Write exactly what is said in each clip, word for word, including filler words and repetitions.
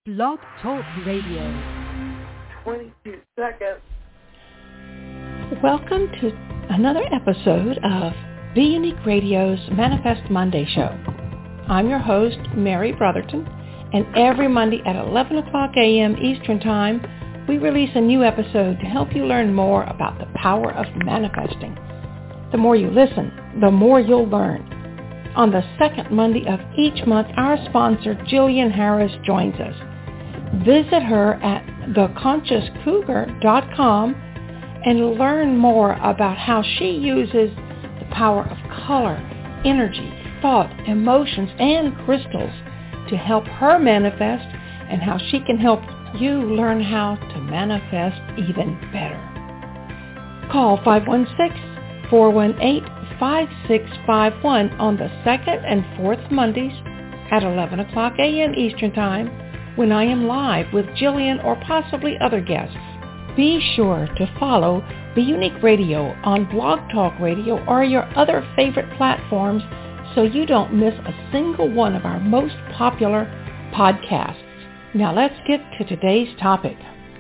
Blog Talk Radio. twenty-two seconds. Welcome to another episode of Be Unique Radio's Manifest Monday Show. I'm your host, Mary Brotherton, and every Monday at eleven o'clock a.m. Eastern Time, we release a new episode to help you learn more about the power of manifesting. The more you listen, the more you'll learn. On the second Monday of each month, our sponsor, Jillian Harris, joins us. Visit her at the conscious cougar dot com and learn more about how she uses the power of color, energy, thought, emotions, and crystals to help her manifest, and how she can help you learn how to manifest even better. Call five one six, four one eight, five six five one on the second and fourth Mondays at eleven o'clock a.m. Eastern Time, when I am live with Jillian or possibly other guests. Be sure to follow Be Unique Radio on Blog Talk Radio or your other favorite platforms so you don't miss a single one of our most popular podcasts. Now let's get to today's topic.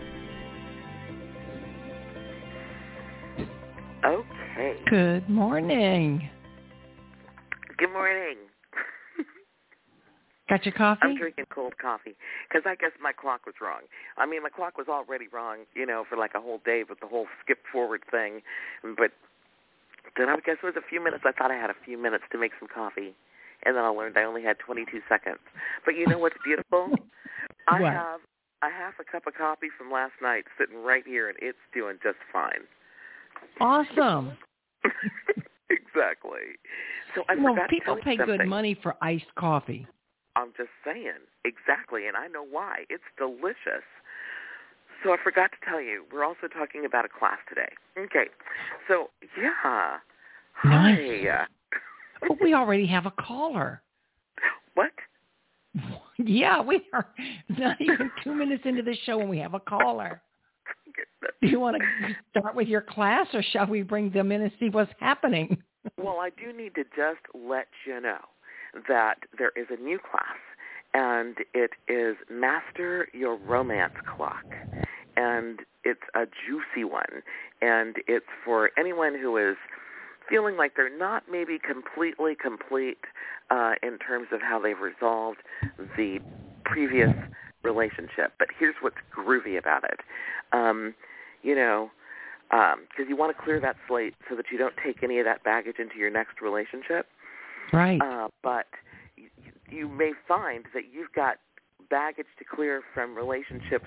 Okay. Good morning. Good morning. Got your coffee? I'm drinking cold coffee because I guess my clock was wrong. I mean, my clock was already wrong, you know, for like a whole day with the whole skip forward thing. But then I guess it was a few minutes. I thought I had a few minutes to make some coffee. And then I learned I only had twenty-two seconds. But you know what's beautiful? I What? have a half a cup of coffee from last night sitting right here, and it's doing just fine. Awesome. Exactly. So I No, forgot to people tell pay you something. good money for iced coffee. I'm just saying. Exactly, and I know why. It's delicious. So I forgot to tell you, we're also talking about a class today. Okay. So, yeah. Nice. Hi. Well, we already have a caller. What? Yeah, we are not even two minutes into the show and we have a caller. Do you want to start with your class, or shall we bring them in and see what's happening? Well, I do need to just let you know that there is a new class, and it is Master Your Romance Clock, and it's a juicy one, and it's for anyone who is feeling like they're not maybe completely complete uh, in terms of how they've resolved the previous relationship. But here's what's groovy about it. Um, you know, because um, you want to clear that slate so that you don't take any of that baggage into your next relationship. Right. Uh, but you, you may find that you've got baggage to clear from relationships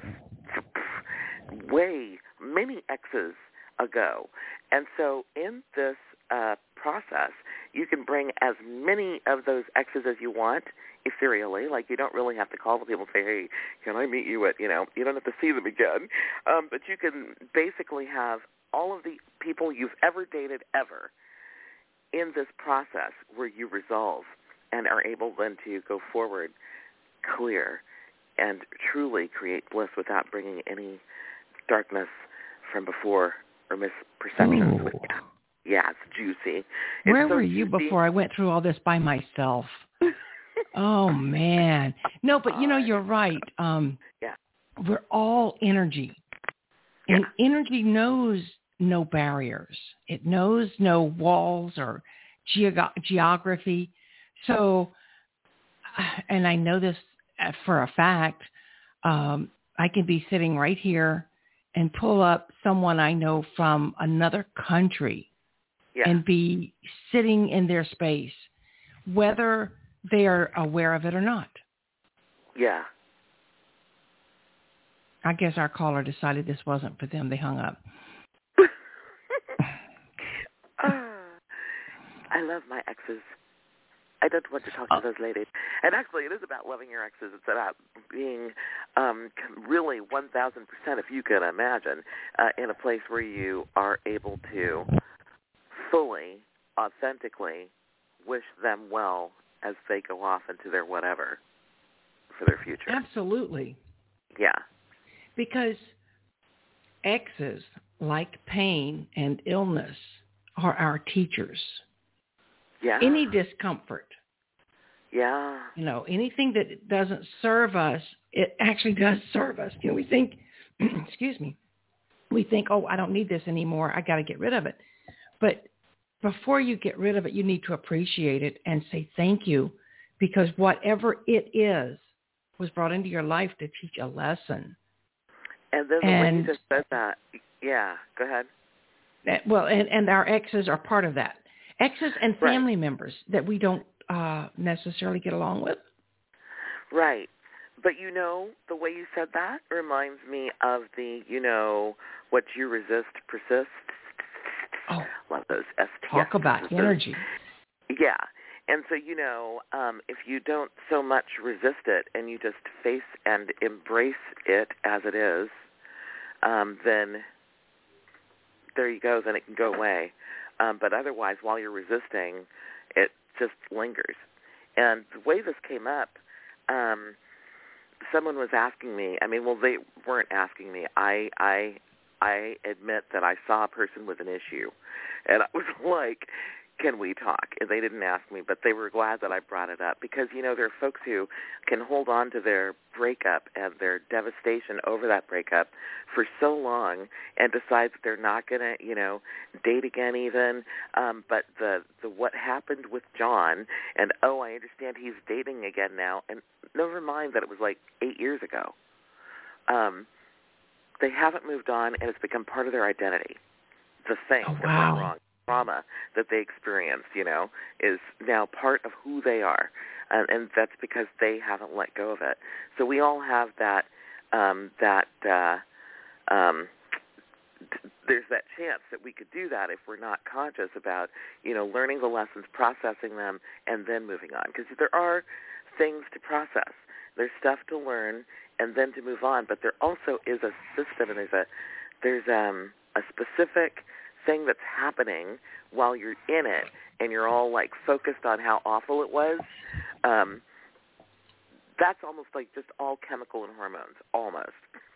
way, many exes ago. And so in this uh, process, you can bring as many of those exes as you want ethereally. Like, you don't really have to call the people and say, hey, can I meet you at, you know, you don't have to see them again. Um, but you can basically have all of the people you've ever dated ever in this process where you resolve and are able then to go forward clear and truly create bliss without bringing any darkness from before or misperceptions Ooh. with you. Yeah, it's juicy. It's Where so were you juicy. before I went through all this by myself? Oh, man. No, but, you know, you're right. Um, yeah. We're all energy. And Yeah. energy knows no barriers. It knows no walls or geog- geography. So, and I know this for a fact, um, I can be sitting right here and pull up someone I know from another country Yeah. and be sitting in their space, whether they are aware of it or not. Yeah. I guess our caller decided this wasn't for them. They hung up. uh, I love my exes. I don't want to talk to those ladies. And actually, it is about loving your exes. It's about being um, really one thousand percent, if you can imagine, uh, in a place where you are able to fully, authentically wish them well as they go off into their whatever for their future. Absolutely. Yeah. Because exes, like pain and illness, are our teachers. Yeah. Any discomfort Yeah. You know, anything that doesn't serve us, it actually does serve us. You know, we think, excuse me, we think, oh, I don't need this anymore. I got to get rid of it. But before you get rid of it, you need to appreciate it and say thank you, because whatever it is was brought into your life to teach a lesson. And then and, when you just said that, yeah, go ahead. Well, and, and our exes are part of that. Exes and family right. members that we don't uh, necessarily get along with. Right. But, you know, the way you said that reminds me of the, you know, what you resist persists. Oh, love those S T S. Talk about energy. Yeah. And so, you know, um, if you don't so much resist it and you just face and embrace it as it is, um, then there you go, then it can go away. Um, but otherwise, while you're resisting, it just lingers. And the way this came up, um, someone was asking me, I mean, well, they weren't asking me. I, I, I admit that I saw a person with an issue, and I was like, can we talk? And they didn't ask me, but they were glad that I brought it up because, you know, there are folks who can hold on to their breakup and their devastation over that breakup for so long and decide that they're not going to, you know, date again even. Um, but the, the what happened with John and, oh, I understand he's dating again now, and never mind that it was like eight years ago. Um, they haven't moved on, and it's become part of their identity. The thing oh, that wow. went wrong. Trauma that they experienced, you know, is now part of who they are, and, and that's because they haven't let go of it. So we all have that. Um, that uh, um, t- there's that chance that we could do that if we're not conscious about, you know, learning the lessons, processing them, and then moving on. Because there are things to process. There's stuff to learn, and then to move on. But there also is a system, and there's a there's um, a specific thing that's happening while you're in it, and you're all like focused on how awful it was. Um, that's almost like just all chemical and hormones, almost.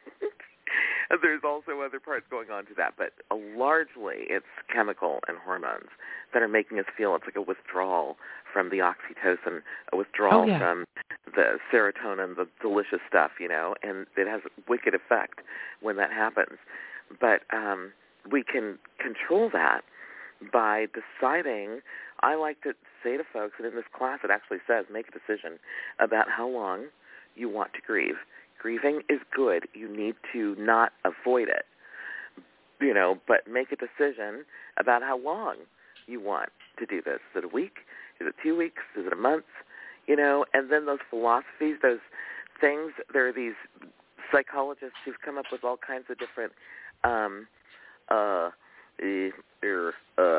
And there's also other parts going on to that, but uh, largely it's chemical and hormones that are making us feel it's like a withdrawal from the oxytocin, a withdrawal oh, yeah. from the serotonin, the delicious stuff, you know, and it has a wicked effect when that happens. But um, we can control that by deciding. I like to say to folks, and in this class it actually says, make a decision about how long you want to grieve. Grieving is good. You need to not avoid it, you know, but make a decision about how long you want to do this. Is it a week? Is it two weeks? Is it a month? You know, and then those philosophies, those things, there are these psychologists who've come up with all kinds of different um, uh, er, uh,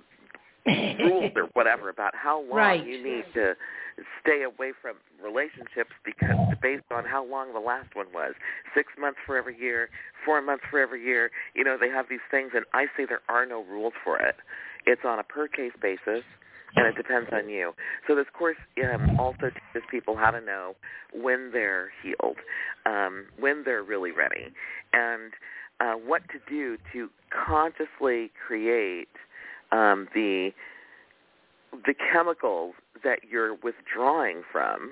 rules or whatever about how long right. you need to stay away from relationships because based on how long the last one was. Six months for every year, four months for every year. You know, they have these things, and I say there are no rules for it. It's on a per-case basis, and it depends on you. So this course um, also teaches people how to know when they're healed, um, when they're really ready, and uh, what to do to consciously create um, the the chemicals that you're withdrawing from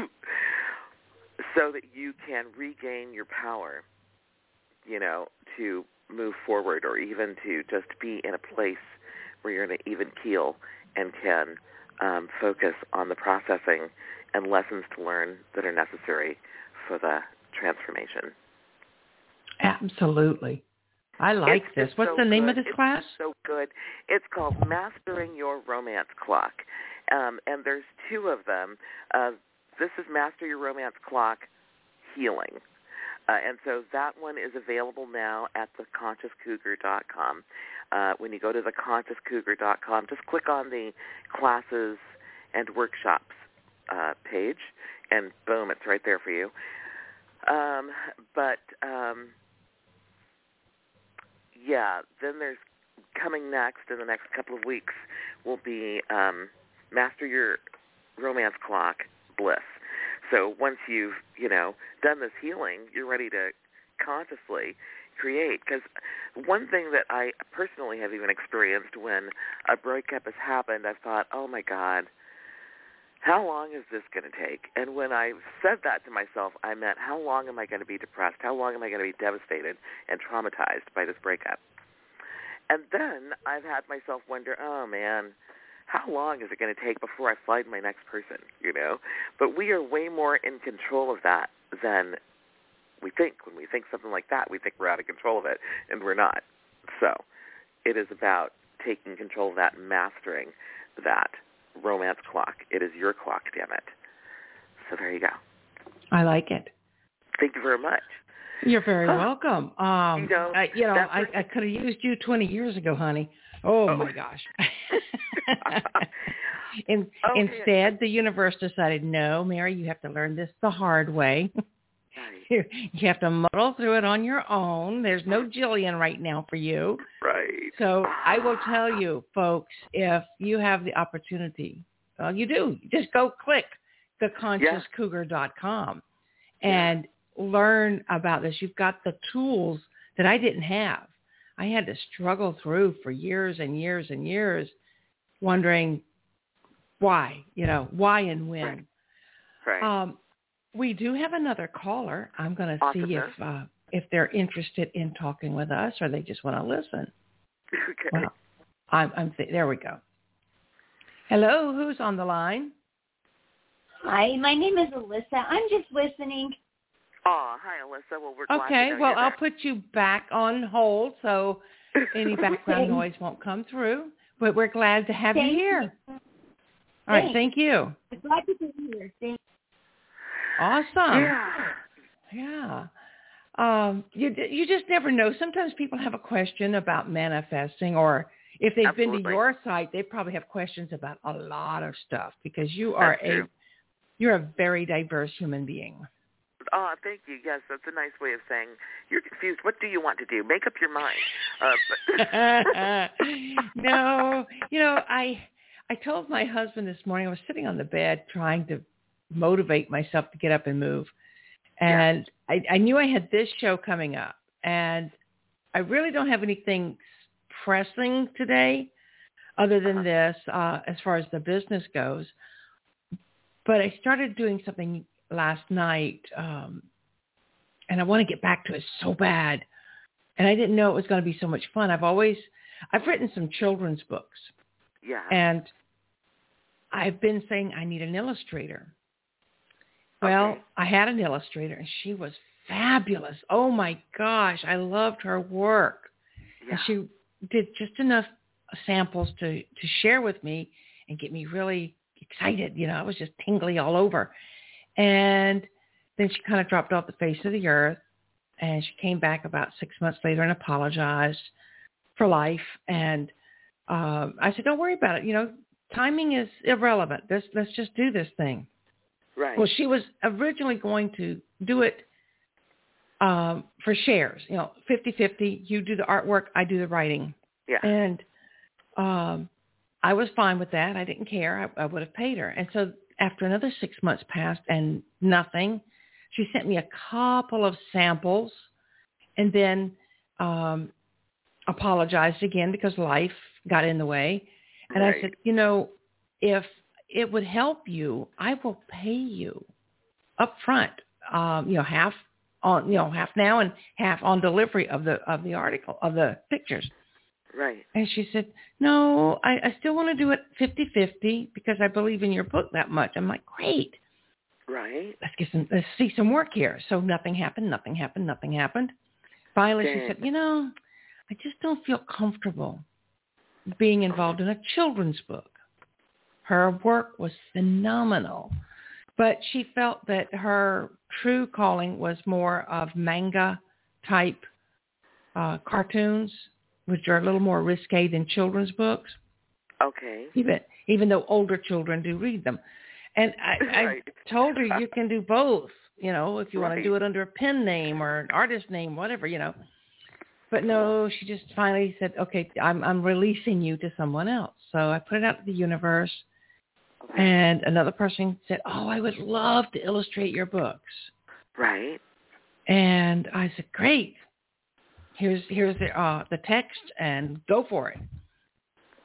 so that you can regain your power, you know, to move forward or even to just be in a place where you're in an even keel and can um, focus on the processing and lessons to learn that are necessary for the transformation. Absolutely. I like it's, this. it's What's so the name good. of this it's class? So good. It's called Mastering Your Romance Clock, um, and there's two of them. Uh, this is Master Your Romance Clock Healing, uh, and so that one is available now at the conscious cougar dot com. Uh, when you go to the conscious cougar dot com, just click on the classes and workshops uh, page, and boom, it's right there for you. Um, but um, yeah, then there's coming next in the next couple of weeks will be um, Master Your Romance Clock Bliss. So once you've, you know, done this healing, you're ready to consciously create. Because one thing that I personally have even experienced when a breakup has happened, I've thought, oh, my God, how long is this going to take? And when I said that to myself, I meant, how long am I going to be depressed? How long am I going to be devastated and traumatized by this breakup? And then I've had myself wonder, oh, man, how long is it going to take before I find my next person, you know? But we are way more in control of that than we think. When we think something like that, we think we're out of control of it, and we're not. So it is about taking control of that and mastering that romance clock. It is your clock, damn it. So there you go. I like it. Thank you very much. You're very huh. welcome. Um, you know, I, you know I, I could have used you twenty years ago, honey. Oh, oh. my gosh. In, okay. Instead, the universe decided, no, Mary, you have to learn this the hard way. You, you have to muddle through it on your own. There's no Jillian right now for you. Right. So I will tell you, folks, if you have the opportunity, well, you do. Just go click the conscious cougar dot com and yeah. learn about this. You've got the tools that I didn't have. I had to struggle through for years and years and years wondering why, you know, why and when. Right. right. Um, We do have another caller. I'm going to awesome. see if uh, if they're interested in talking with us or they just want to listen. Okay. Well, I'm, I'm th- there we go. Hello, who's on the line? Hi, my name is Alyssa. I'm just listening. Oh, hi, Alyssa. Well, we're glad okay. to know well, you're I'll there. put you back on hold so any background noise won't come through. But we're glad to have thank you here. You. All right, thank you. I'm glad to be here. Thank Awesome. Yeah. Yeah. Um, you you just never know. Sometimes people have a question about manifesting, or if they've Absolutely. been to your site, they probably have questions about a lot of stuff because you are That's true. a you're a very diverse human being. Oh, thank you. Yes, that's a nice way of saying you're confused. What do you want to do? Make up your mind. Uh, but no, you know, I I told my husband this morning, I was sitting on the bed trying to motivate myself to get up and move. And yeah. I, I knew I had this show coming up. And I really don't have anything pressing today other than uh-huh. this uh, as far as the business goes. But I started doing something last night, um, and I want to get back to it so bad. And I didn't know it was going to be so much fun. I've always, I've written some children's books. Yeah. And I've been saying I need an illustrator. Well, okay. I had an illustrator, and she was fabulous. Oh, my gosh. I loved her work. Yeah. And she did just enough samples to, to share with me and get me really excited. You know, I was just tingly all over. And then she kind of dropped off the face of the earth, and she came back about six months later and apologized for life. And um, I said, don't worry about it. You know, timing is irrelevant. Let's, let's just do this thing. Right. Well, she was originally going to do it um, for shares, you know, fifty-fifty. You do the artwork, I do the writing. Yeah. And um, I was fine with that. I didn't care. I, I would have paid her. And so after another six months passed and nothing, she sent me a couple of samples and then um, apologized again because life got in the way. And right. I said, you know, if it would help you, I will pay you up front, um, you know, half on, you know, half now and half on delivery of the, of the article, of the pictures. Right. And she said, no, I, I still want to do it fifty-fifty because I believe in your book that much. I'm like, great. Right. Let's get some, let's see some work here. So nothing happened, nothing happened, nothing happened. Finally, Dang. she said, you know, I just don't feel comfortable being involved in a children's book. Her work was phenomenal, but she felt that her true calling was more of manga type uh, cartoons, which are a little more risque than children's books. Okay. Even even though older children do read them. And I, right. I told her you can do both, you know, if you right. want to do it under a pen name or an artist name, whatever, you know. But no, she just finally said, okay, I'm I'm releasing you to someone else. So I put it out to the universe. Okay. And another person said, oh, I would love to illustrate your books. Right. And I said, great. Here's here's the uh, the text and go for it.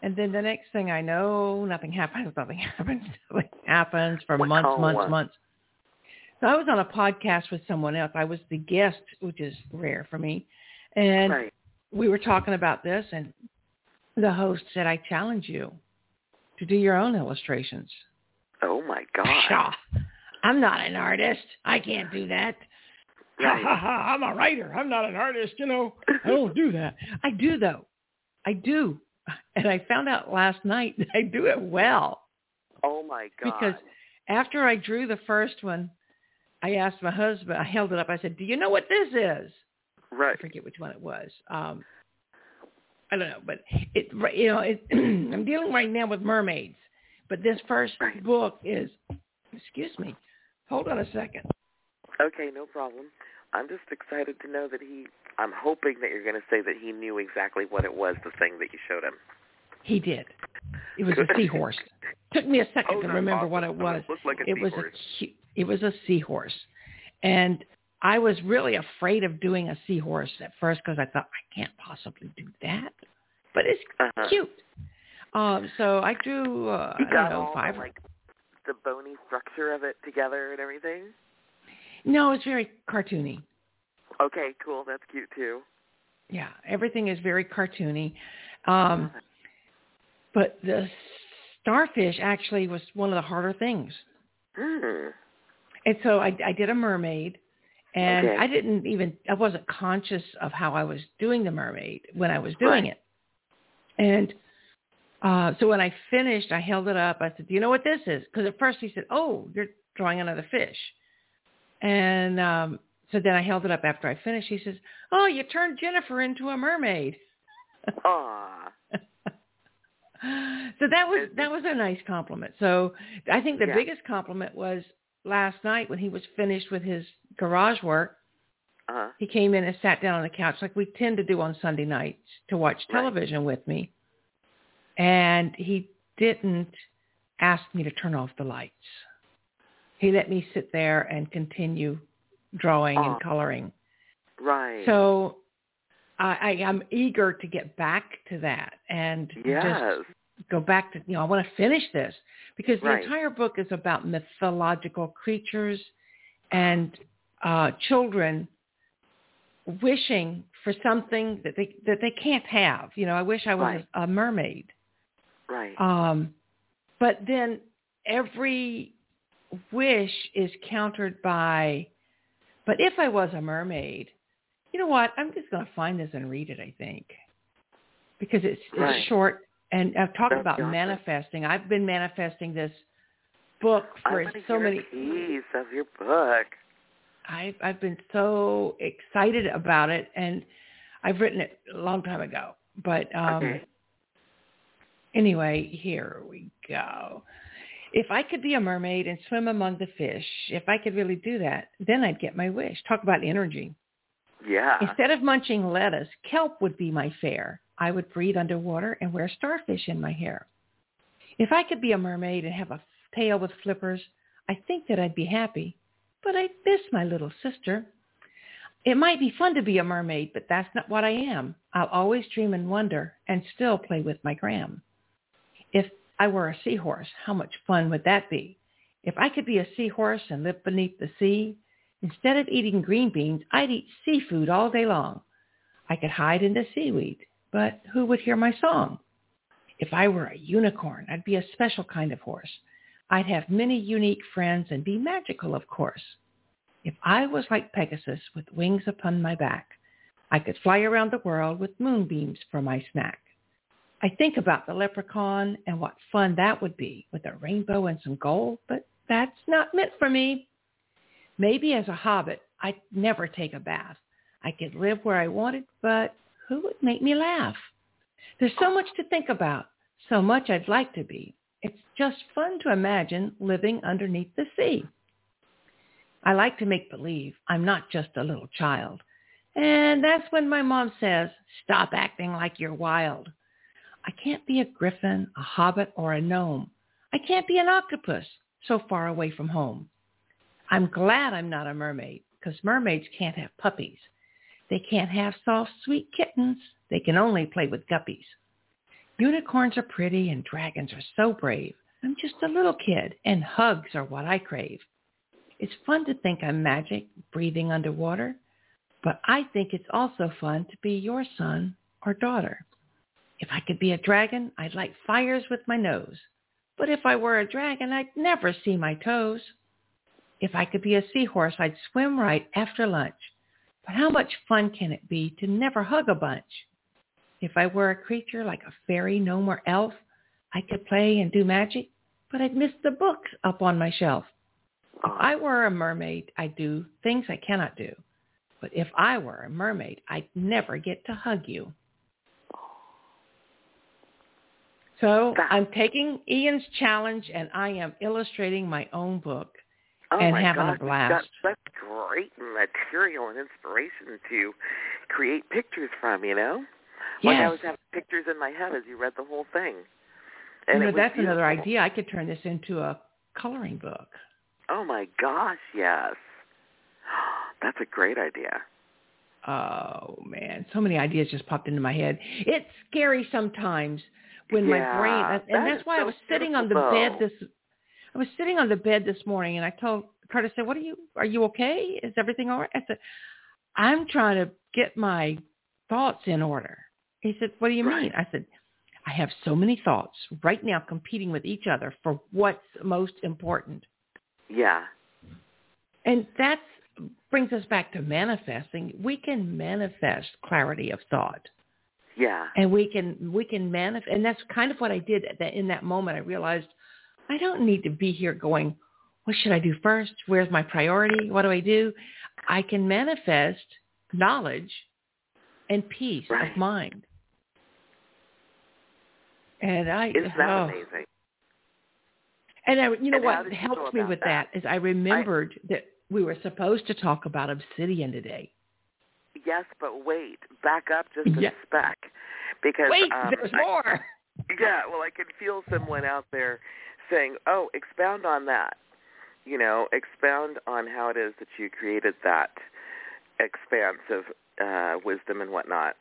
And then the next thing I know, nothing happens, nothing happens, nothing happens for months, Wow. months, months. So I was on a podcast with someone else. I was the guest, which is rare for me. And Right. we were talking about this, and the host said, I challenge you to do your own illustrations. Oh, my God. I'm not an artist. I can't do that. Right. Ha, ha, ha, I'm a writer. I'm not an artist, you know. I don't do that. I do, though. I do. And I found out last night that I do it well. Oh, my God. Because after I drew the first one, I asked my husband, I held it up. I said, do you know what this is? Right. I forget which one it was. Um, I don't know. But, it, you know, it, I'm dealing right now with mermaids. But this first Right. book is, excuse me, hold on a second. Okay, no problem. I'm just excited to know that he, I'm hoping that you're going to say that he knew exactly what it was, the thing that you showed him. He did. It was a seahorse. Took me a second Oh, to that's remember awesome. what it was. It looked like a it was seahorse. a cu- it was a seahorse, and I was really afraid of doing a seahorse at first because I thought I can't possibly do that, but it's Uh-huh. cute. Um, so I drew uh, You I got don't know all five. the, like the bony structure of it together and everything. No, it's very cartoony. Okay, cool. That's cute too. Yeah, everything is very cartoony. Um, but the starfish actually was one of the harder things. Hmm. And so I, I did a mermaid, and Okay. I didn't even, I wasn't conscious of how I was doing the mermaid when I was doing Right. it. And uh, so when I finished, I held it up. I said, do you know what this is? Because at first he said, oh, you're drawing another fish. And um, so then I held it up after I finished. He says, oh, you turned Jennifer into a mermaid. Aw. So that was that was a nice compliment. So I think the Yeah. biggest compliment was last night when he was finished with his garage work. Uh-huh. He came in and sat down on the couch like we tend to do on Sunday nights to watch Right. television with me. And he didn't ask me to turn off the lights. He let me sit there and continue drawing Aw. and coloring. Right. So I, I, I'm eager to get back to that and Yes. just go back to, you know, I want to finish this because the Right. entire book is about mythological creatures and uh, children wishing for something that they that they can't have. You know, I wish I was Right. a, a mermaid. Right. Um, but then every wish is countered by, but if I was a mermaid, you know what? I'm just going to find this and read it, I think, because it's, it's Right. short. And I've talked That's about awesome. manifesting. I've been manifesting this book I for want to so hear many. a piece of your book. I've, I've been so excited about it, and I've written it a long time ago. But um, Okay. anyway, here we go. If I could be a mermaid and swim among the fish, if I could really do that, then I'd get my wish. Talk about energy. Yeah. Instead of munching lettuce, kelp would be my fare. I would breathe underwater and wear starfish in my hair. If I could be a mermaid and have a tail with flippers, I think that I'd be happy. But I'd miss my little sister. It might be fun to be a mermaid, but that's not what I am. I'll always dream and wonder and still play with my gram. If I were a seahorse, how much fun would that be? If I could be a seahorse and live beneath the sea, instead of eating green beans, I'd eat seafood all day long. I could hide in the seaweed, but who would hear my song? If I were a unicorn, I'd be a special kind of horse. I'd have many unique friends and be magical, of course. If I was like Pegasus with wings upon my back, I could fly around the world with moonbeams for my snack. I think about the leprechaun and what fun that would be with a rainbow and some gold, but that's not meant for me. Maybe as a hobbit, I'd never take a bath. I could live where I wanted, but who would make me laugh? There's so much to think about, so much I'd like to be. It's just fun to imagine living underneath the sea. I like to make believe I'm not just a little child. And that's when my mom says, stop acting like you're wild. I can't be a griffin, a hobbit, or a gnome. I can't be an octopus so far away from home. I'm glad I'm not a mermaid, because mermaids can't have puppies. They can't have soft, sweet kittens. They can only play with guppies. Unicorns are pretty and dragons are so brave. I'm just a little kid and hugs are what I crave. It's fun to think I'm magic, breathing underwater, but I think it's also fun to be your son or daughter. If I could be a dragon, I'd light fires with my nose. But if I were a dragon, I'd never see my toes. If I could be a seahorse, I'd swim right after lunch. But how much fun can it be to never hug a bunch? If I were a creature like a fairy, gnome, or elf, I could play and do magic, but I'd miss the books up on my shelf. If I were a mermaid, I'd do things I cannot do. But if I were a mermaid, I'd never get to hug you. So I'm taking Ian's challenge, and I am illustrating my own book oh and my having God, a blast. That's great material and inspiration to create pictures from, you know? Like Yes. I was having pictures in my head as you read the whole thing. And You know, it was that's beautiful. another idea. I could turn this into a coloring book. Oh, my gosh, yes. That's a great idea. Oh, man. So many ideas just popped into my head. It's scary sometimes when yeah, my brain, and that that's is why so I was sitting on the though. bed this, I was sitting on the bed this morning, and I told Curtis, I said, what are you, are you okay? Is everything all right? I said, I'm trying to get my thoughts in order. He said, what do you right. mean? I said, I have so many thoughts right now competing with each other for what's most important. Yeah. And that brings us back to manifesting. We can manifest clarity of thought. Yeah. And we can we can manifest, and that's kind of what I did at that, in that moment. I realized I don't need to be here going, what should I do first? Where's my priority? What do I do? I can manifest knowledge and peace right. of mind. And I, Isn't that oh. amazing? And I, you know and what helps me with that? that is I remembered I, that we were supposed to talk about obsidian today. Yes, but wait, back up just a yeah. speck, because wait, um, there's I, more. Yeah, well, I can feel someone out there saying, "Oh, expound on that." You know, expound on how it is that you created that expanse of uh, wisdom and whatnot.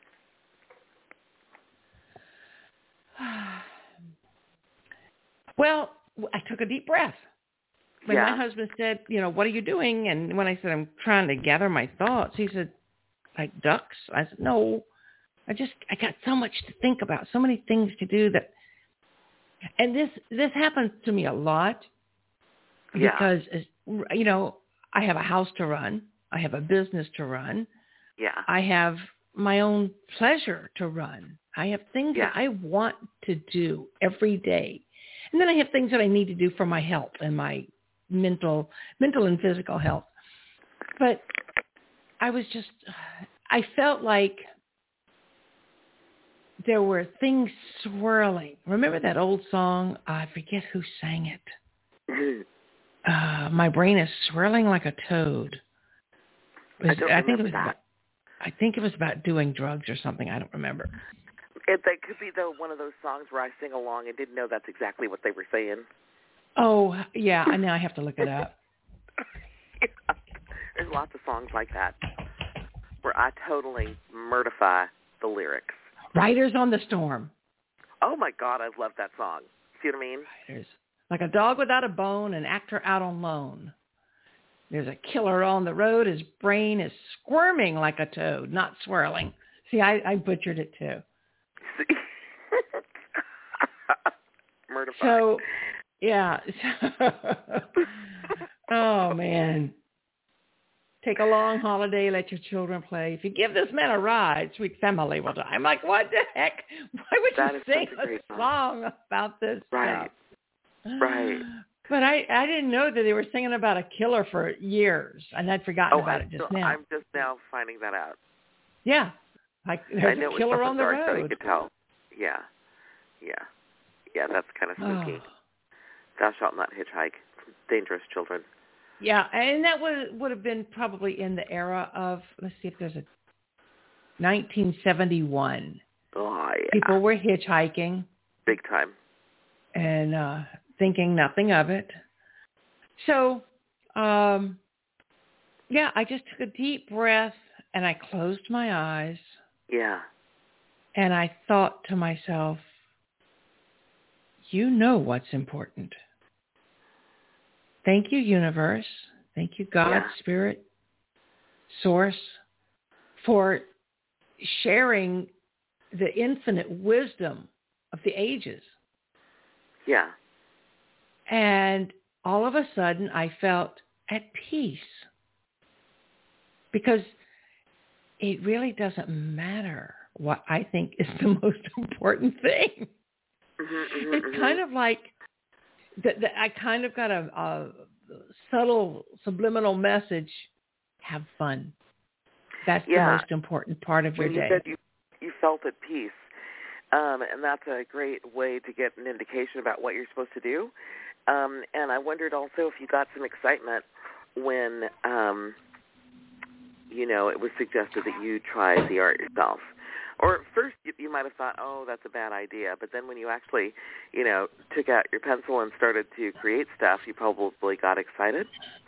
Well, I took a deep breath. When yeah. my husband said, you know, what are you doing? And when I said, I'm trying to gather my thoughts, he said, like ducks? I said, no, I just, I got so much to think about, so many things to do that. And this, this happens to me a lot because, yeah. you know, I have a house to run. I have a business to run. Yeah. I have my own pleasure to run. I have things yeah. that I want to do every day. And then I have things that I need to do for my health and my mental, mental and physical health. But I was just, I felt like there were things swirling. Remember that old song? I forget who sang it. Mm-hmm. Uh, my brain is swirling like a toad. It was, I don't I remember think it was that. about, I think it was about doing drugs or something. I don't remember. It, that could be though one of those songs where I sing along and didn't know that's exactly what they were saying. Oh yeah, now I have to look it up. yeah. There's lots of songs like that where I totally mortify the lyrics. Riders on the Storm. Oh my God, I love that song. See what I mean? Riders. Like a dog without a bone, an actor out on loan. There's a killer on the road. His brain is squirming like a toad, not swirling. See, I, I butchered it too. Mortified. So, yeah. Oh, man. Take a long holiday, let your children play. If you give this man a ride, sweet family will die. I'm like, what the heck? Why would that you is sing such a, a song about this right. stuff? Right. But I, I didn't know that they were singing about a killer for years, and I'd forgotten oh, about I'm it just still, now. I'm just now finding that out. Yeah. Like, there's I know a killer it was on the dark, so you road. could tell. Yeah. Yeah. Yeah, that's kind of spooky. Oh. Thou shalt not hitchhike. Dangerous children. Yeah, and that would would have been probably in the era of, let's see if there's a nineteen seventy-one. Oh, yeah. People were hitchhiking. Big time. And uh, thinking nothing of it. So, um, yeah, I just took a deep breath and I closed my eyes. Yeah. And I thought to myself, you know what's important. Thank you, universe. Thank you, God, yeah. Spirit, Source, for sharing the infinite wisdom of the ages. Yeah. And all of a sudden, I felt at peace. Because it really doesn't matter what I think is the most important thing. Mm-hmm, mm-hmm, It's mm-hmm. kind of like that. I kind of got a, a subtle subliminal message. Have fun. That's yeah. the most important part of your when you day. said you, you felt at peace, um, and that's a great way to get an indication about what you're supposed to do. Um, and I wondered also if you got some excitement when, um, you know, it was suggested that you try the art yourself. Or at first you, you might have thought, oh, that's a bad idea. But then when you actually, you know, took out your pencil and started to create stuff, you probably got excited.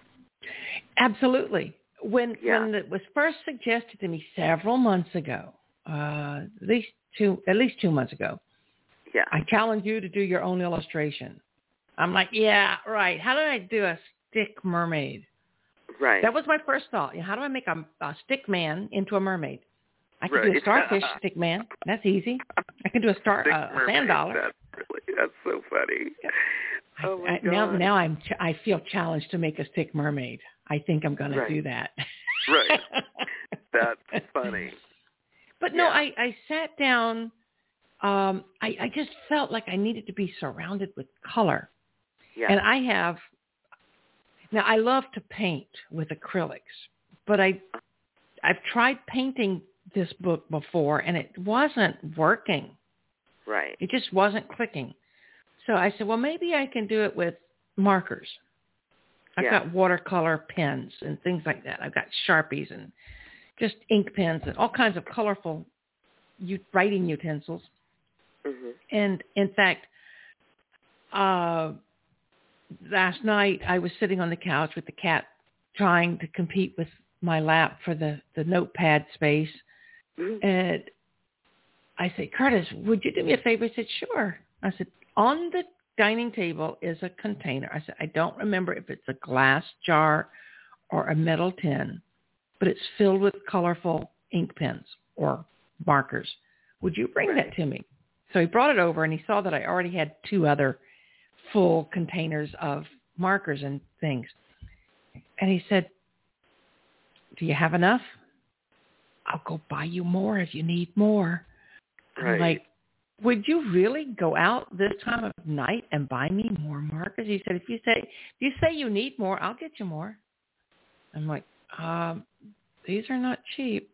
Absolutely. When yeah. when it was first suggested to me several months ago, uh, at least two at least two months ago, yeah. I challenge you to do your own illustration. I'm like, yeah, right. How do I do a stick mermaid? Right. That was my first thought. You know, how do I make a, a stick man into a mermaid? I can right. do a starfish stick man. That's easy. I can do a star uh, a sand dollar. That's, really, that's so funny. I, oh my I, God. now, now I'm ch- I feel challenged to make a stick mermaid. I think I'm going right. to do that. right. That's funny. But no, yeah. I, I sat down. Um, I, I just felt like I needed to be surrounded with color. Yeah. And I have, now I love to paint with acrylics, but I, I've tried painting this book before and it wasn't working. Right. It just wasn't clicking. So I said, well, maybe I can do it with markers. I've yeah. got watercolor pens and things like that. I've got Sharpies and just ink pens and all kinds of colorful u- writing utensils. Mm-hmm. And in fact, uh, last night I was sitting on the couch with the cat trying to compete with my lap for the, the notepad space. Mm-hmm. And I said, Curtis, would you do me a favor? He said, sure. I said, on the dining table is a container. I said, I don't remember if it's a glass jar or a metal tin, but it's filled with colorful ink pens or markers. Would you bring right. that to me? So he brought it over and he saw that I already had two other full containers of markers and things. And he said, do you have enough? I'll go buy you more if you need more. Right. I'm like, would you really go out this time of night and buy me more markers? He said, if you say, if you say you need more, I'll get you more. I'm like, um, these are not cheap.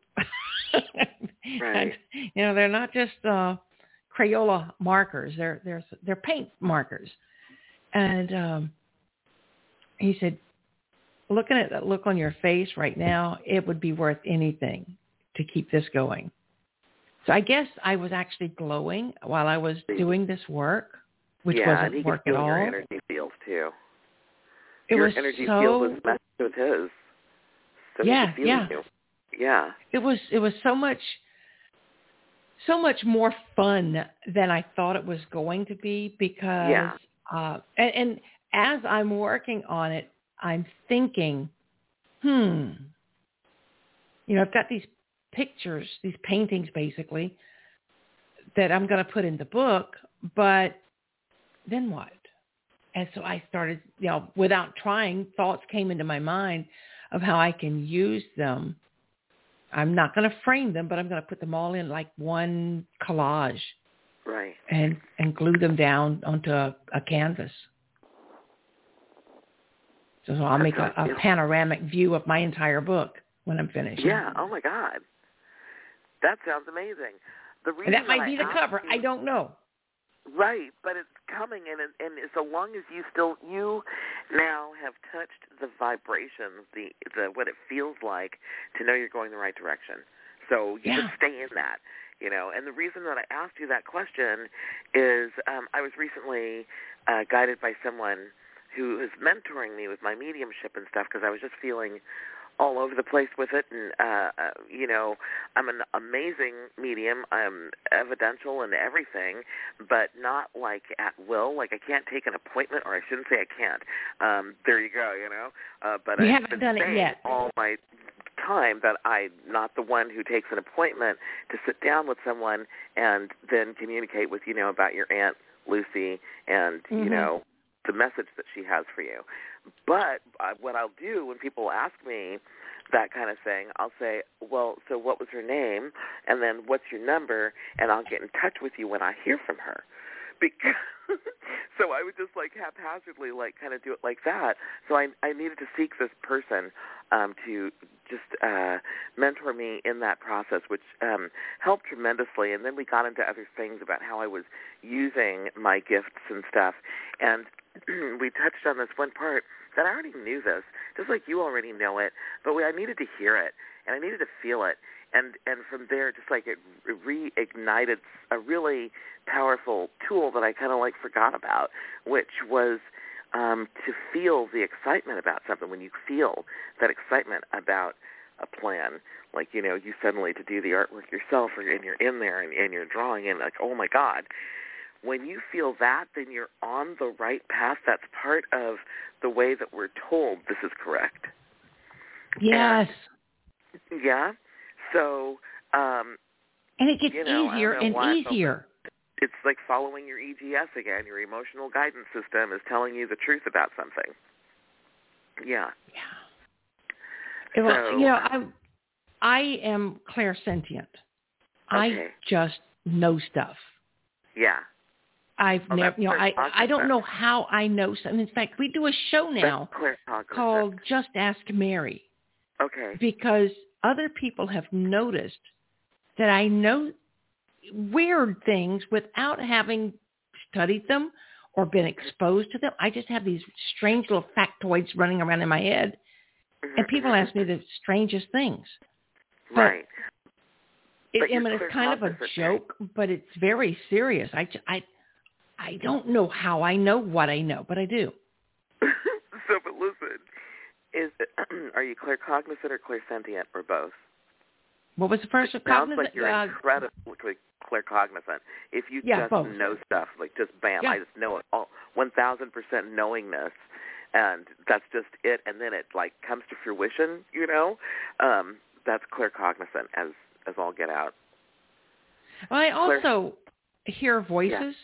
right. And, you know, they're not just uh, Crayola markers. They're, they're, they're paint markers. And um, he said, looking at that look on your face right now, it would be worth anything to keep this going. So I guess I was actually glowing while I was doing this work, which yeah, wasn't and he work could at feel all. your energy field too. It your was energy so, field was matched with his. So yeah, he could feel yeah. you. Yeah. It was it was so much so much more fun than I thought it was going to be because yeah. uh, and, and as I'm working on it, I'm thinking, hmm, you know, I've got these pictures, these paintings basically, that I'm going to put in the book, but then what? And so I started, you know, without trying, thoughts came into my mind of how I can use them. I'm not going to frame them, but I'm going to put them all in like one collage. Right. And, and glue them down onto a, a canvas. So I'll make a, a panoramic view of my entire book when I'm finished. Yeah. Oh my God. That sounds amazing. The reason and that might that be I the cover. you, I don't know. Right, but it's coming, and and so long as you still you now have touched the vibrations, the the what it feels like to know you're going the right direction. So you Yeah. just stay in that, you know. And the reason that I asked you that question is um, I was recently uh, guided by someone who is mentoring me with my mediumship and stuff because I was just feeling all over the place with it, and uh, uh, you know, I'm an amazing medium. I'm evidential and everything, but not like at will. Like I can't take an appointment, or I shouldn't say I can't. Um, there you go, you know. Uh, but you I've haven't been done it saying yet. all my time that I'm not the one who takes an appointment to sit down with someone and then communicate with, you know, about your Aunt Lucy and, mm-hmm. you know, the message that she has for you. But uh, what I'll do when people ask me that kind of thing, I'll say, well, so what was her name? And then what's your number? And I'll get in touch with you when I hear from her. Because so I would just like haphazardly like kind of do it like that. So I I needed to seek this person um, to just uh, mentor me in that process, which um, helped tremendously. And then we got into other things about how I was using my gifts and stuff. And we touched on this one part that I already knew this, just like you already know it, but we, I needed to hear it, and I needed to feel it. And and from there, just like it reignited a really powerful tool that I kind of like forgot about, which was um, to feel the excitement about something. When you feel that excitement about a plan, like, you know, you suddenly to do the artwork yourself, or, and you're in there and, and you're drawing and like, oh my God. When you feel that, then you're on the right path. That's part of the way that we're told this is correct. Yes. And, yeah. So, um, and it gets you know, easier and easier. It's like following your E G S again. Your emotional guidance system is telling you the truth about something. Yeah. Yeah. Well, so, you know, I I am clairsentient. Okay. I just know stuff. Yeah. I've oh, never, you know, I, I don't know how I know something. In fact, we do a show now called Just Ask Mary. Okay. Because other people have noticed that I know weird things without having studied them or been exposed to them. I just have these strange little factoids running around in my head. Mm-hmm. And people ask me the strangest things. Right. But it, I mean, it's kind of a joke, but it's very serious. I, I, I don't know how I know what I know, but I do. So, but listen, is are you claircognizant or clairsentient or both? What was the first? It sounds like you're uh, incredibly claircognizant. If you yeah, just both. know stuff, like just bam, yeah. I just know it all, one thousand percent knowingness, and that's just it, and then it like comes to fruition, you know? Um, that's claircognizant as, as all get out. Well, I also Claire, hear voices. Yeah.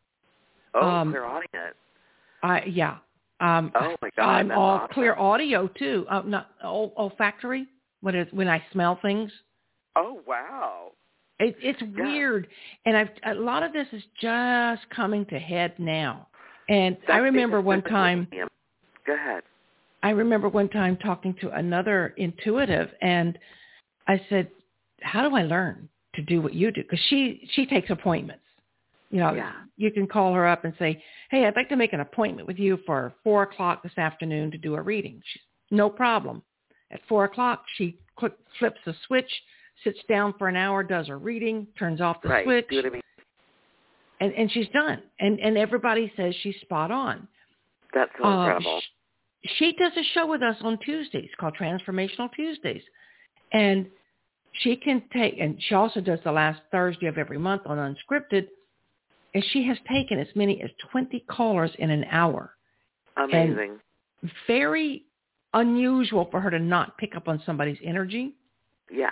Oh, um, clairaudient. I yeah. Um, oh my God, I'm all awesome. clear audio too. Uh, not ol- olfactory. What is when I smell things? Oh wow. It, it's yeah. weird, and I've a lot of this is just coming to head now. And That's I remember one time. Go ahead. I remember one time talking to another intuitive, and I said, "How do I learn to do what you do?" Because she she takes appointments. You know, yeah. you can call her up and say, "Hey, I'd like to make an appointment with you for four o'clock this afternoon to do a reading." She's, no problem. At four o'clock, she click, flips the switch, sits down for an hour, does her reading, turns off the right. switch, do what I mean. and, and she's done. And and everybody says she's spot on. That's so uh, incredible. She, she does a show with us on Tuesdays called Transformational Tuesdays. And she can take, and she also does the last Thursday of every month on Unscripted, and she has taken as many as twenty callers in an hour. Amazing. And very unusual for her to not pick up on somebody's energy. Yeah.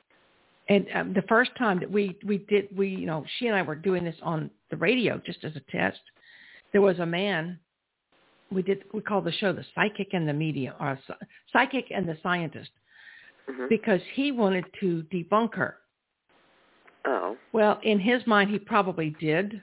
And um, the first time that we, we did, we, you know, she and I were doing this on the radio just as a test. There was a man, we did, we called the show The Psychic and the Medium, or Psychic and the Scientist, mm-hmm. because he wanted to debunk her. Oh. Well, in his mind, he probably did,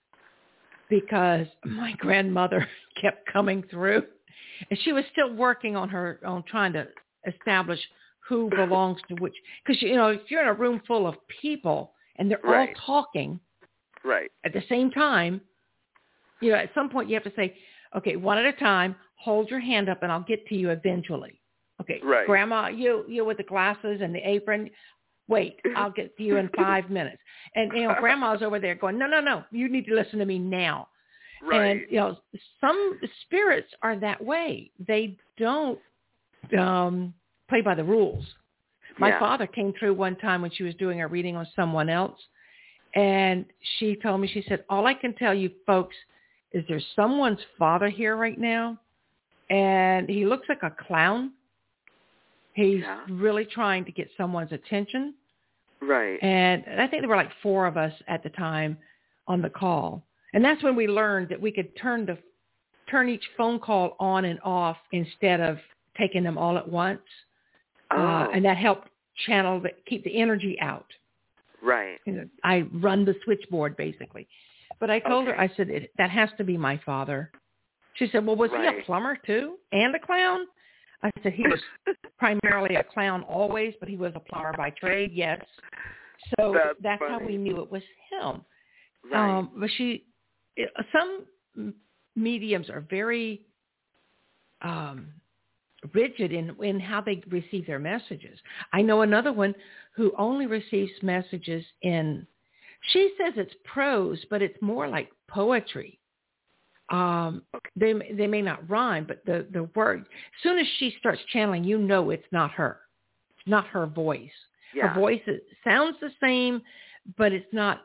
because my grandmother kept coming through, and she was still working on her on trying to establish who belongs to which. Because, you know, if you're in a room full of people and they're right. all talking right. at the same time, you know, at some point you have to say, okay, one at a time, hold your hand up and I'll get to you eventually. Okay, right. Grandma, you you with the glasses and the apron, wait, I'll get to you in five minutes. And, you know, Grandma's over there going, no, no, no, you need to listen to me now. Right. And, you know, some spirits are that way. They don't um, play by the rules. My yeah. father came through one time when she was doing a reading on someone else, and she told me, she said, all I can tell you folks is there's someone's father here right now, and he looks like a clown. He's yeah. really trying to get someone's attention. Right. And I think there were like four of us at the time on the call. And that's when we learned that we could turn the turn each phone call on and off instead of taking them all at once. Oh. Uh, and that helped channel, the, keep the energy out. Right. You know, I run the switchboard basically. But I told okay. her, I said, it, that has to be my father. She said, well, was right. he a plumber too and a clown? I said, he was primarily a clown always, but he was a plumber by trade, yes. So that's, that's funny. how we knew it was him. Right. Um, but she, it, some mediums are very um, rigid in, in how they receive their messages. I know another one who only receives messages in, she says it's prose, but it's more like poetry. Um, okay. they they may not rhyme, but the, the word, as soon as she starts channeling, you know it's not her. It's not her voice. Yeah. Her voice is, sounds the same, but it's not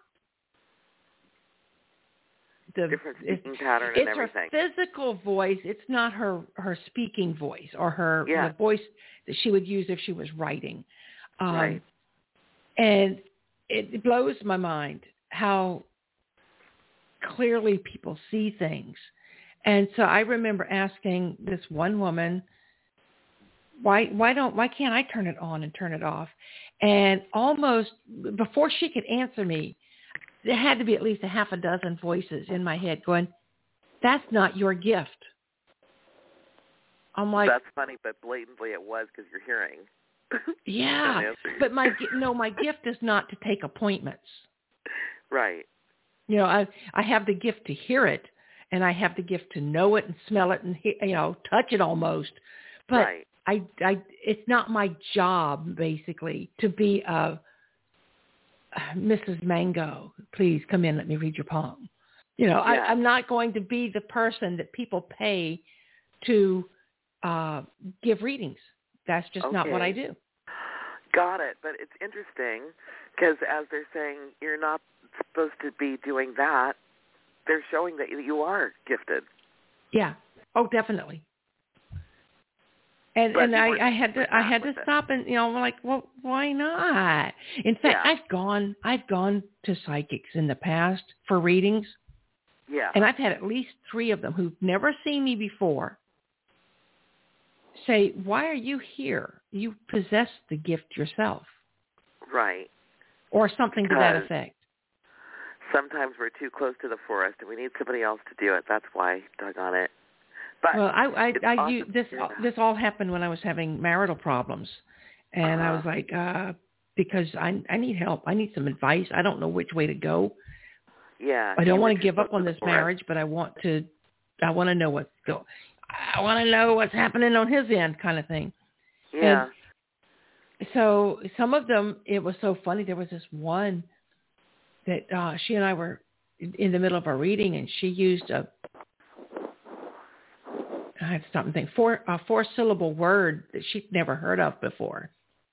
the different speaking pattern and everything. It's her physical voice. It's not her, her speaking voice or her yeah. the voice that she would use if she was writing. Um, right. And it blows my mind how clearly people see things. And so I remember asking this one woman, why why don't why can't I turn it on and turn it off? And almost before she could answer me, there had to be at least a half a dozen voices in my head going, that's not your gift. I'm like, that's funny, but blatantly it was because you're hearing. Yeah, but my no, my gift is not to take appointments. Right. You know, I I have the gift to hear it, and I have the gift to know it and smell it and you know touch it almost. But right. I I it's not my job basically to be a Missus Mango. Please come in, let me read your palm. You know, yeah. I, I'm not going to be the person that people pay to uh, give readings. That's just okay. not what I do. Got it. But it's interesting because as they're saying you're not supposed to be doing that, they're showing that you are gifted. Yeah. Oh, definitely. And but and I, I had to I had to it. stop and you know I'm like, well, why not? In fact, yeah. I've gone I've gone to psychics in the past for readings. Yeah. And I've had at least three of them who've never seen me before say, why are you here? You possess the gift yourself. Right. Or something because to that effect. Sometimes we're too close to the forest and we need somebody else to do it. That's why, doggone it. But well, I I, I awesome. do, this yeah. this all happened when I was having marital problems. And uh-huh. I was like, uh, because I I need help. I need some advice. I don't know which way to go. Yeah. I don't want to give up on this marriage, but I want to, I want to know what's go. I want to know what's happening on his end, kind of thing. Yeah. And so some of them, it was so funny. There was this one that uh, she and I were in the middle of our reading, and she used a, I had to stop and think, four, a four-syllable word that she'd never heard of before.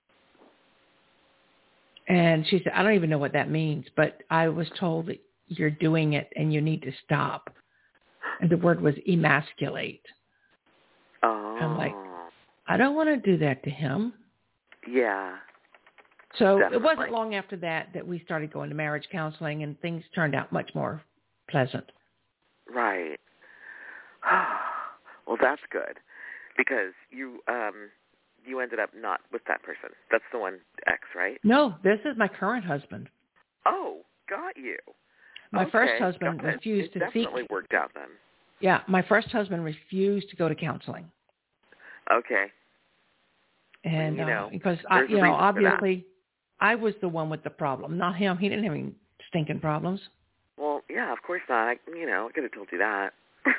And she said, I don't even know what that means, but I was told that you're doing it and you need to stop. And the word was emasculate. Oh. I'm like, I don't want to do that to him. Yeah. So definitely. It wasn't long after that that we started going to marriage counseling, and things turned out much more pleasant. Right. Well, that's good because you um, you ended up not with that person. That's the one X, right? No, this is my current husband. Oh, got you. My okay, first husband got it. refused it to seek. Definitely worked out then. Yeah, my first husband refused to go to counseling. Okay. And you know, uh, because I, there's a you know, reason for obviously, I was the one with the problem, not him. He didn't have any stinking problems. Well, yeah, of course not. I, you know, I could have told you that.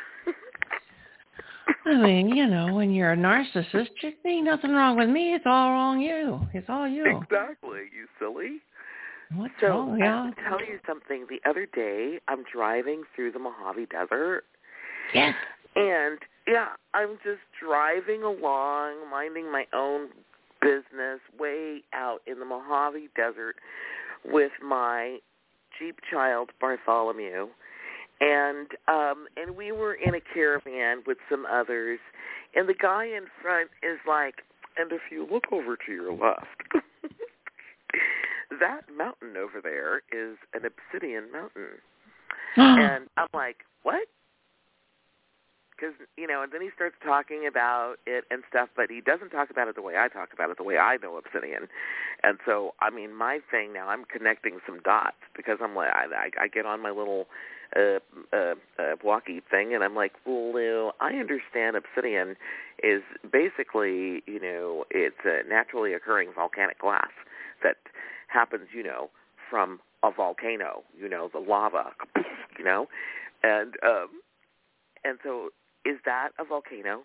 I mean, you know, when you're a narcissist, there ain't nothing wrong with me. It's all wrong you. It's all you. Exactly, you silly. What's so wrong? I Yeah. have to tell you something. The other day, I'm driving through the Mojave Desert. Yes. And, yeah, I'm just driving along, minding my own business way out in the Mojave Desert with my Jeep child, Bartholomew. And um, and we were in a caravan with some others. And the guy in front is like, and if you look over to your left, that mountain over there is an obsidian mountain. And I'm like, what? Because, you know, and then he starts talking about it and stuff, but he doesn't talk about it the way I talk about it, the way I know obsidian. And so, I mean, my thing now, I'm connecting some dots because I'm like, I, I get on my little uh, uh, uh, walkie thing, and I'm like, well, Lou, I understand obsidian is basically, you know, it's a naturally occurring volcanic glass that happens, you know, from a volcano, you know, the lava, you know, and um, and so is that a volcano?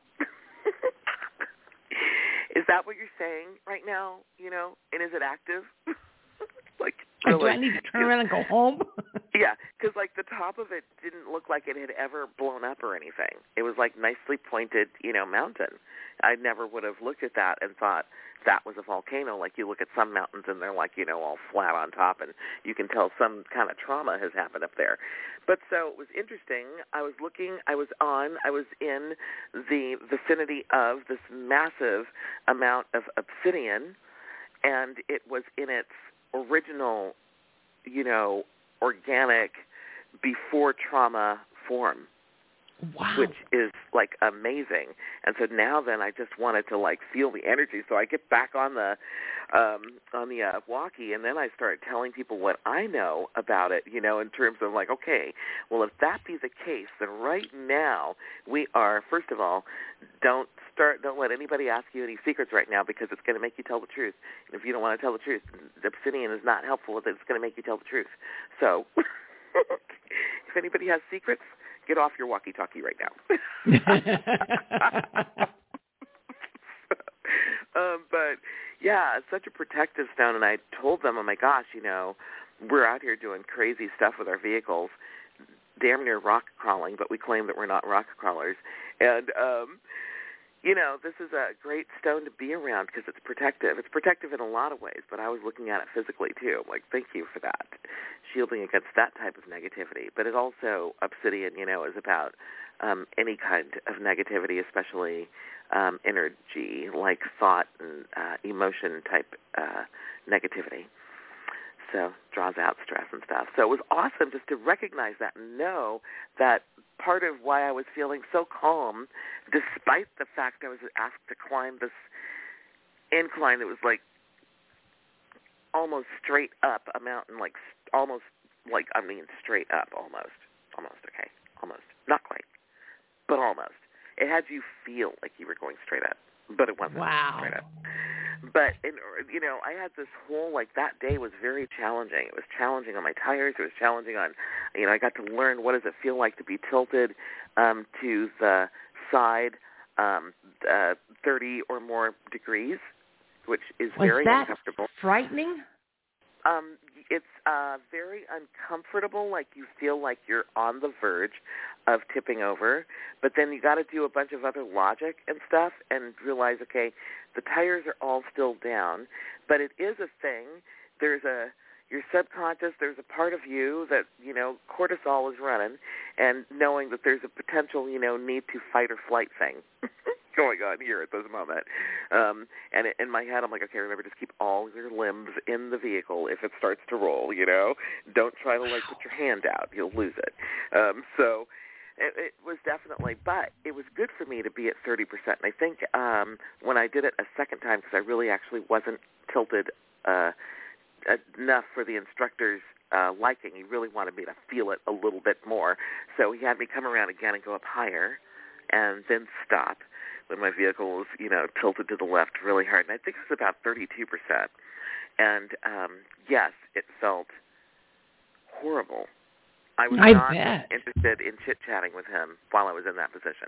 Is that what you're saying right now, you know, and is it active? Like, do really, I need to turn around and go home? Yeah, because, like, the top of it didn't look like it had ever blown up or anything. It was, like, nicely pointed, you know, mountain. I never would have looked at that and thought that was a volcano. Like, you look at some mountains and they're, like, you know, all flat on top, and you can tell some kind of trauma has happened up there. But so it was interesting. I was looking, I was on, I was in the vicinity of this massive amount of obsidian, and it was in its original, you know, organic, before trauma form. Wow. Which is, like, amazing. And so now then I just wanted to, like, feel the energy. So I get back on the um, on the uh, walkie, and then I start telling people what I know about it, you know, in terms of, like, okay, well, if that be the case, then right now we are, first of all, don't start, don't let anybody ask you any secrets right now because it's going to make you tell the truth. And if you don't want to tell the truth, the obsidian is not helpful with it. It's going to make you tell the truth. So if anybody has secrets, get off your walkie-talkie right now. um, but, yeah, it's such a protective stone. And I told them, oh, my gosh, you know, we're out here doing crazy stuff with our vehicles, damn near rock crawling, but we claim that we're not rock crawlers. And, um, you know, this is a great stone to be around because it's protective. It's protective in a lot of ways, but I was looking at it physically, too. I'm like, thank you for that, shielding against that type of negativity. But it also, obsidian, you know, is about um, any kind of negativity, especially um, energy, like thought and uh, emotion-type uh, negativity. So draws out stress and stuff. So it was awesome just to recognize that and know that part of why I was feeling so calm, despite the fact I was asked to climb this incline that was like almost straight up a mountain, like almost like, I mean, straight up almost. Almost, okay. Almost. Not quite, but almost. It had you feel like you were going straight up, but it wasn't wow. straight up. But, in, you know, I had this whole, like, that day was very challenging. It was challenging on my tires. It was challenging on, you know, I got to learn what does it feel like to be tilted um, to the side um, uh, thirty or more degrees, which is was very that uncomfortable. Frightening? Um, it's uh, very uncomfortable, like you feel like you're on the verge of tipping over, but then you got to do a bunch of other logic and stuff and realize, okay, the tires are all still down, but it is a thing. There's a, your subconscious, there's a part of you that, you know, cortisol is running, and knowing that there's a potential, you know, need to fight or flight thing going on here at this moment. Um, and in my head, I'm like, okay, remember, just keep all your limbs in the vehicle if it starts to roll, you know. Don't try to, like, put your hand out. You'll lose it. Um, so it, it was definitely, but it was good for me to be at thirty percent. And I think um, when I did it a second time, because I really actually wasn't tilted uh, enough for the instructor's uh, liking. He really wanted me to feel it a little bit more. So he had me come around again and go up higher and then stop when my vehicle was, you know, tilted to the left really hard. And I think it was about thirty-two percent. And, um, yes, it felt horrible. I was I not bet. interested in chit-chatting with him while I was in that position.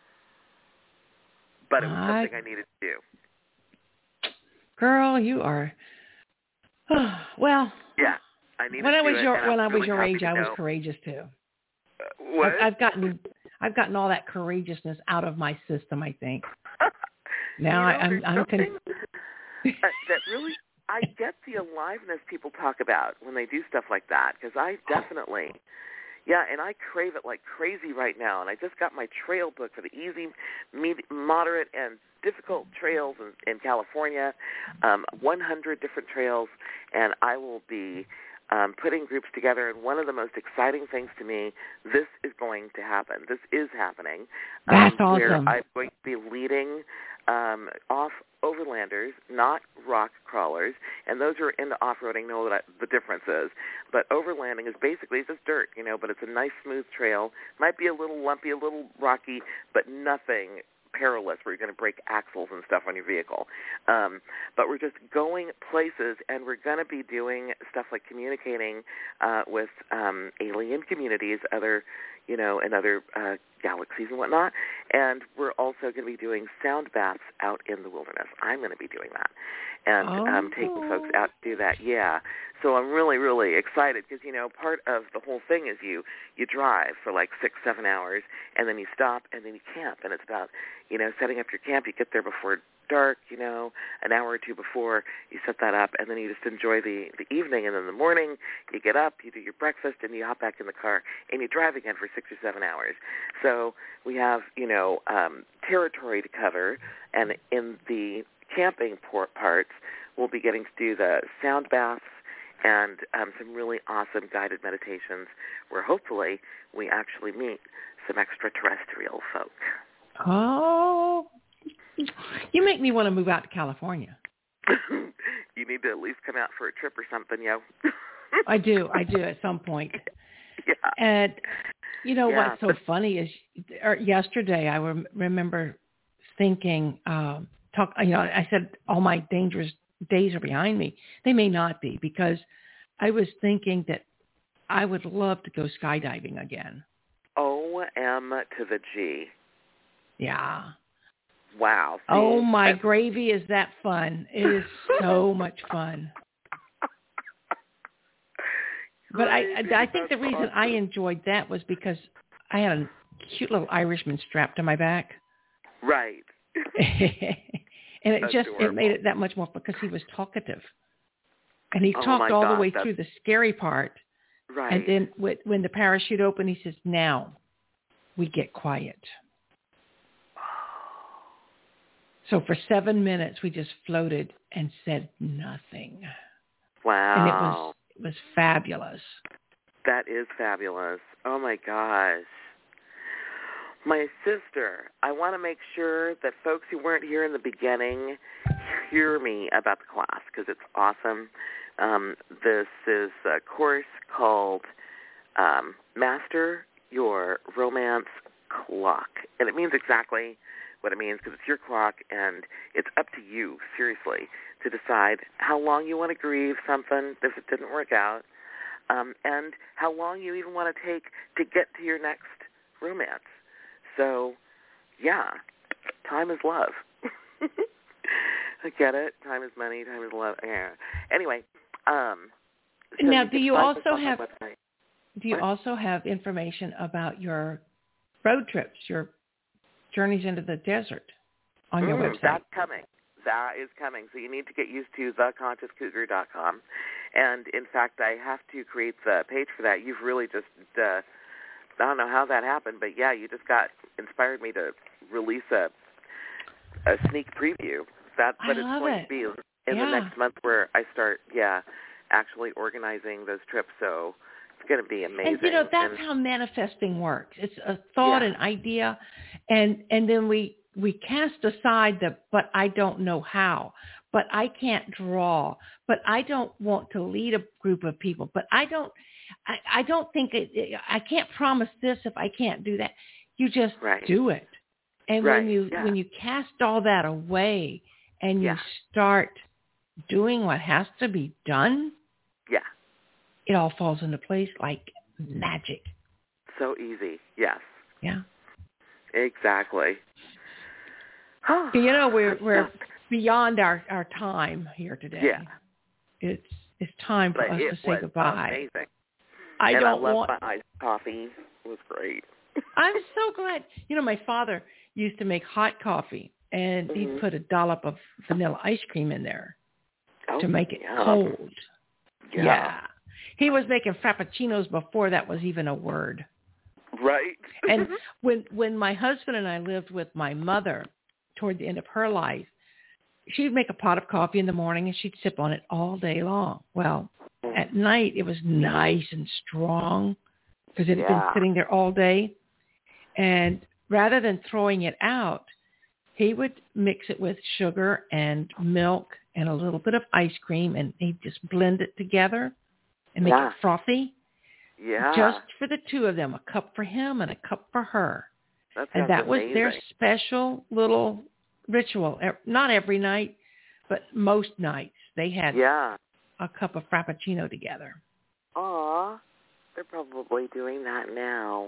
But it was I... something I needed to do. Girl, you are... well... Yeah, I needed when to I was do it, your and when I'm I was really your happy age, to I was know. courageous too. Uh, what? I've, I've gotten I've gotten all that courageousness out of my system. I think now you know, I, I'm I'm con- uh, that really, I get the aliveness people talk about when they do stuff like that, because I definitely, yeah, and I crave it like crazy right now. And I just got my trail book for the easy, med- moderate, and difficult trails in, in California, um, one hundred different trails, and I will be um, putting groups together. And one of the most exciting things to me, this is going to happen. This is happening. That's um, awesome. Where I'm going to be leading um, off overlanders, not rock crawlers, and those who are into off-roading know what I, the difference is. But overlanding is basically just dirt, you know, but it's a nice, smooth trail. Might be a little lumpy, a little rocky, but nothing perilous where you're going to break axles and stuff on your vehicle. Um, but we're just going places, and we're going to be doing stuff like communicating uh, with um, alien communities, other, you know, and other uh, galaxies and whatnot. And we're also going to be doing sound baths out in the wilderness. I'm going to be doing that and oh. um, taking folks out to do that. Yeah. So I'm really, really excited because, you know, part of the whole thing is you, you drive for like six, seven hours, and then you stop, and then you camp. And it's about, you know, setting up your camp. You get there before dark, you know, an hour or two before you set that up, and then you just enjoy the, the evening. And then in the morning, you get up, you do your breakfast, and you hop back in the car, and you drive again for six or seven hours. So we have, you know, um, territory to cover, and in the camping port parts, we'll be getting to do the sound baths and um, some really awesome guided meditations where hopefully we actually meet some extraterrestrial folk. Oh, you make me want to move out to California. You need to at least come out for a trip or something, yo. I do. I do at some point. Yeah. And you know yeah, what's so but, funny is or yesterday I rem- remember thinking, um, talk. You know, I said all my dangerous days are behind me. They may not be, because I was thinking that I would love to go skydiving again. O M to the G. Yeah. Wow. See, oh my that's... gravy, is that fun? It is so much fun. But I, I, I think the reason awesome. I enjoyed that was because I had a cute little Irishman strapped to my back. Right. And it just, Adorable. it made it that much more because he was talkative. And he oh talked all God, the way that's... through the scary part. Right. And then with, when the parachute opened, he says, now we get quiet. So for seven minutes, we just floated and said nothing. Wow. And it was it was fabulous. That is fabulous. Oh, my gosh. My sister, I want to make sure that folks who weren't here in the beginning hear me about the class because it's awesome. Um, this is a course called um, Master Your Romance Clock. And it means exactly what it means because it's your clock, and it's up to you, seriously, to decide how long you want to grieve something if it didn't work out, um, and how long you even want to take to get to your next romance. So, yeah, time is love. I get it. Time is money. Time is love. Yeah. Anyway. Um, so now, you do you also have do you what? also have information about your road trips, your journeys into the desert on your mm, website? That's coming. That is coming. So you need to get used to the conscious cougar dot com. And, in fact, I have to create the page for that. You've really just, uh, I don't know how that happened, but, yeah, you just got inspired me to release a a sneak preview. That, but I it's love going it. to be in yeah. the next month where I start, yeah, actually organizing those trips. So it's going to be amazing. And, you know, that's and, how manifesting works. It's a thought, yeah. an idea, and and then we, we cast aside the, but I don't know how, but I can't draw, but I don't want to lead a group of people, but I don't, I, I don't think, it, I can't promise this if I can't do that. You just right. do it. And right. when you yeah. when you cast all that away and you yeah. start doing what has to be done, yeah, it all falls into place like magic. So easy. Yes. Yeah. Exactly. You know, we're we're beyond our, our time here today. Yeah. It's it's time for but us it to say was goodbye. Amazing. I and don't I love want my iced coffee. It was great. I'm so glad. You know, my father used to make hot coffee, and Mm-hmm. he'd put a dollop of vanilla ice cream in there Oh, to make it yeah. cold. Yeah. yeah. He was making frappuccinos before that was even a word. Right. And when when my husband and I lived with my mother toward the end of her life, she'd make a pot of coffee in the morning and she'd sip on it all day long. Well, at night it was nice and strong because it had Yeah. been sitting there all day. And rather than throwing it out, he would mix it with sugar and milk and a little bit of ice cream, and he'd just blend it together and make Yeah. it frothy. Yeah. Just for the two of them, a cup for him and a cup for her. That And sounds that was their amazing. special little ritual. E- Not every night, but most nights they had Yeah. a cup of frappuccino together. Aw. They're probably doing that now.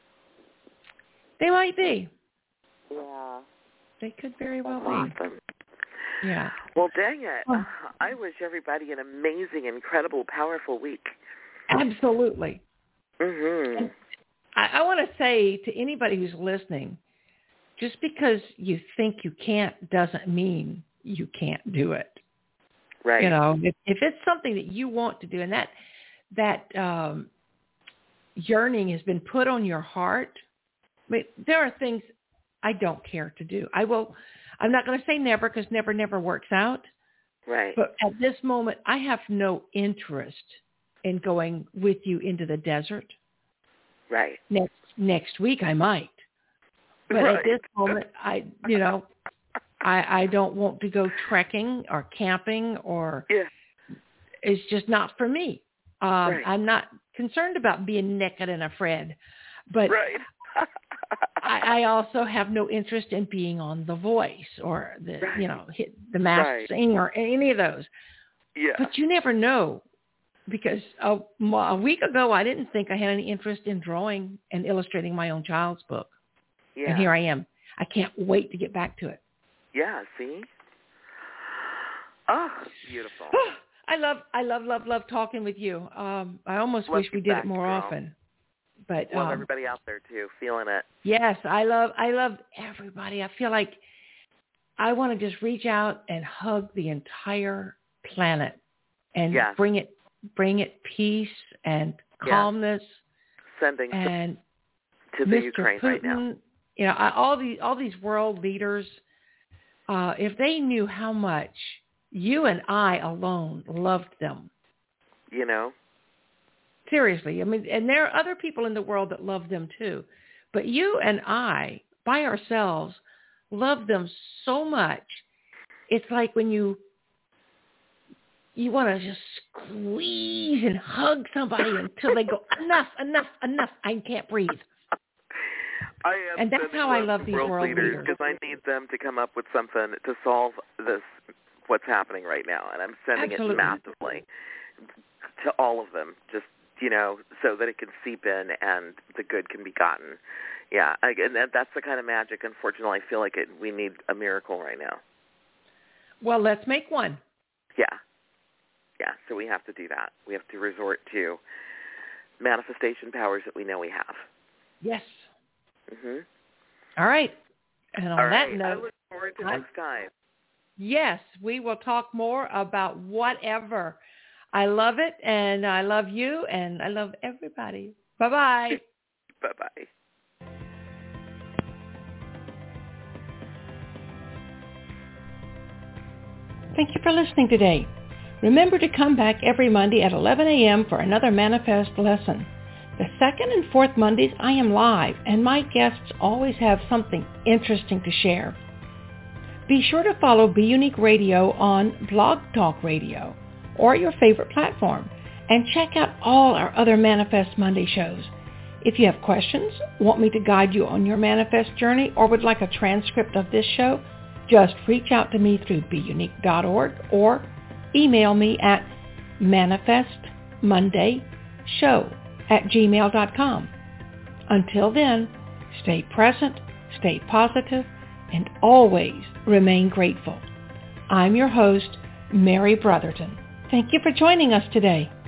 They might be. Yeah. They could very well be. Awesome. Yeah. Well, dang it. Oh. I wish everybody an amazing, incredible, powerful week. Absolutely. Mm-hmm. I, I want to say to anybody who's listening, just because you think you can't doesn't mean you can't do it. Right. You know, if, if it's something that you want to do and that that um, yearning has been put on your heart, I mean, there are things I don't care to do. I will. I'm not going to say never because never, never works out. Right. But at this moment, I have no interest in going with you into the desert. Right. Next next week, I might. But Right. at this moment, I, you know, I, I don't want to go trekking or camping or Yeah. it's just not for me. Um, Right. I'm not concerned about being naked and afraid, but Right. I, I also have no interest in being on The Voice or the, Right. you know, hit the Masked Right. Singer or any of those. Yeah. But you never know, because a, a week ago I didn't think I had any interest in drawing and illustrating my own child's book, Yeah. and here I am. I can't wait to get back to it. Yeah. See. Oh, beautiful. I love, I love, love, love talking with you. Um, I almost Love wish we you did back, it more girl. often. But Love um, everybody out there too, feeling it. yes, I love, I love everybody. I feel like I want to just reach out and hug the entire planet and Yes. bring it, bring it peace and Yes. calmness Sending and to the Mister Ukraine Putin, right now. you know, I, all these all these world leaders, uh, if they knew how much you and I alone loved them, You know. seriously, I mean, and there are other people in the world that love them too, but you and I, by ourselves, love them so much. It's like when you you want to just squeeze and hug somebody until they go, enough, enough, enough, I can't breathe. I am And that's sending how I love love to these world, world leaders leaders. because I need them to come up with something to solve this, what's happening right now, and I'm sending Absolutely. it massively to all of them, just, you know, so that it can seep in and the good can be gotten. Yeah, I, and that, that's the kind of magic, unfortunately, I feel like it, we need a miracle right now. Well, let's make one. Yeah. Yeah, so we have to do that. We have to resort to manifestation powers that we know we have. Yes. Mm-hmm. All right. And on All that right. note, I look forward to I- next time. yes, we will talk more about whatever. I love it, and I love you, and I love everybody. Bye-bye. Bye-bye. Thank you for listening today. Remember to come back every Monday at eleven a.m. for another Manifest lesson. The second and fourth Mondays, I am live, and my guests always have something interesting to share. Be sure to follow Be Unique Radio on Blog Talk Radio or your favorite platform, and check out all our other Manifest Monday shows. If you have questions, want me to guide you on your Manifest journey, or would like a transcript of this show, just reach out to me through be unique dot org or email me at manifestmondayshow at gmail dot com. Until then, stay present, stay positive, and always remain grateful. I'm your host, Mary Brotherton. Thank you for joining us today.